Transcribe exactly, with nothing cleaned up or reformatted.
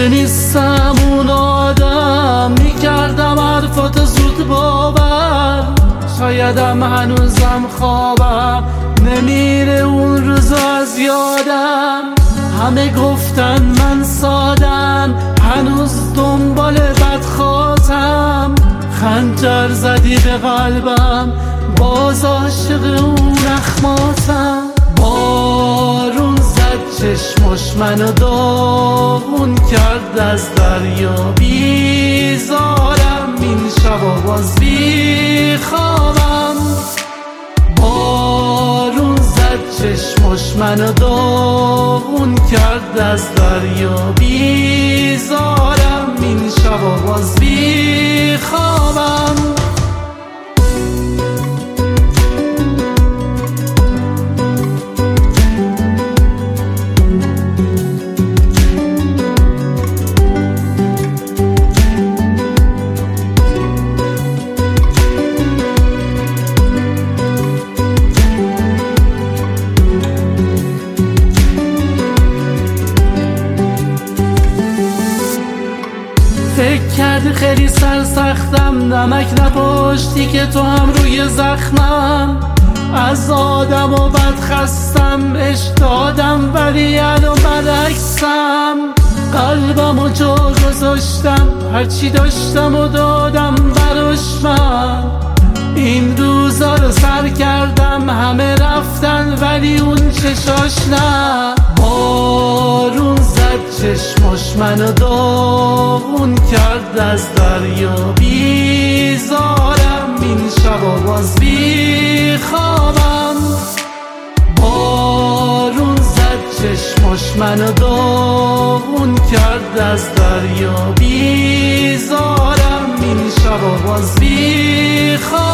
دیگه نیستم اون آدم، میکردم حرفات زود باور، شایدم هنوزم خوابم نمیره اون روز از یادم. همه گفتن من سادم، هنوز دنبال بدخواتم، خنجر زدی به قلبم، باز عاشق اون اخماتم. بارون زد چشمش منو داغون کرد از دریا، بیزارم این شبا باز بی خوابم. بارون زد چشمش منو داغون کرد از دریا، بیزارم این شبا باز بی خوابم. فکر کردی خیلی سرسختم، نمک نپاشتی که تو هم روی زخمم. از آدم و بد خستم، عشق دادم ولی الان برعکسم. قلبم و جا گذاشتم، هرچی داشتم و دادم براش من. این روزا رو سر کردم، همه رفتن ولی اون چشاش نه. بارون زد چشمش منو داغون کرد از دریا، بیزارم این شبا باز بی خوابم. بارون زد چشمش منو داغون کرد از دریا، بیزارم این شبا باز بی خوابم.